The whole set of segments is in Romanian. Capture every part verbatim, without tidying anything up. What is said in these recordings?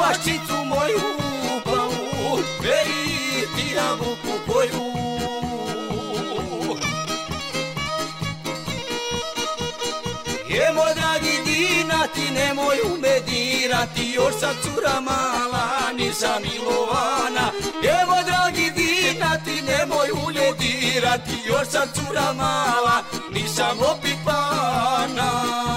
paščicu moju plavu, veri ti jabuku koju. Je moj dragi Dina, ti nemoj ume dirati, još sam cura mala, nisam milovana. Je moj dragi Dina, ti nemoj ume dirati, još sam cura mala, nisam opipana.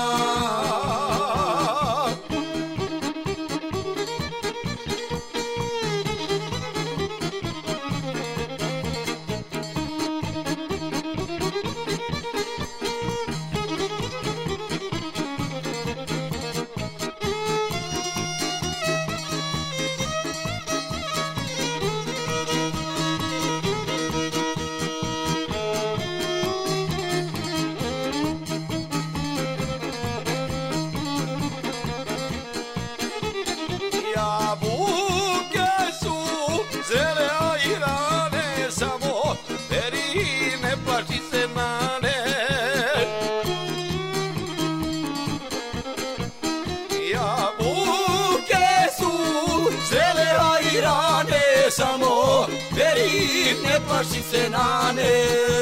Samo veri, ne plaši se nane.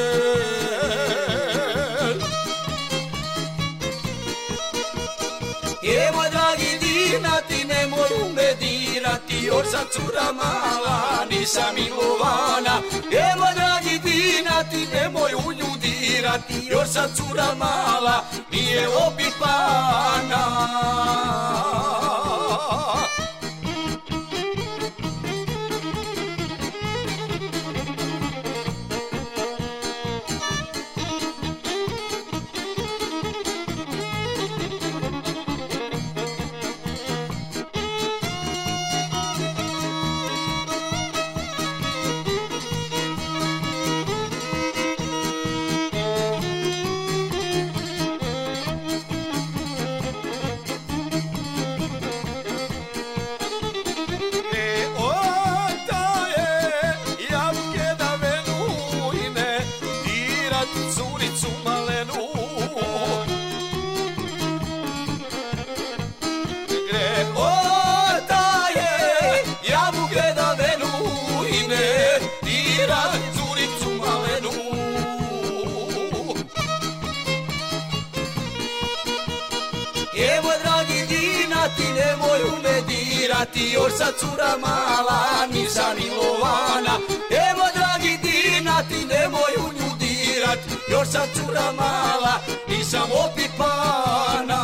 Je moj dragi Dina, ti nemoj ume dirati, još sam cura mala, nisam milovana. Je moj dragi Dina, ti nemoj u nju dirati, još sam cura mala, nije opipana. Curicu malenu, gre otaje jabuke da venu i ne dirat curicu malenu. Je moj dragi Dina, ti nemoj ume dirati, još sad cura mala, nisam milovana. Je moj dragi Dina, ti nemoj u nju dirati, još sam cura mala, nisam opipana.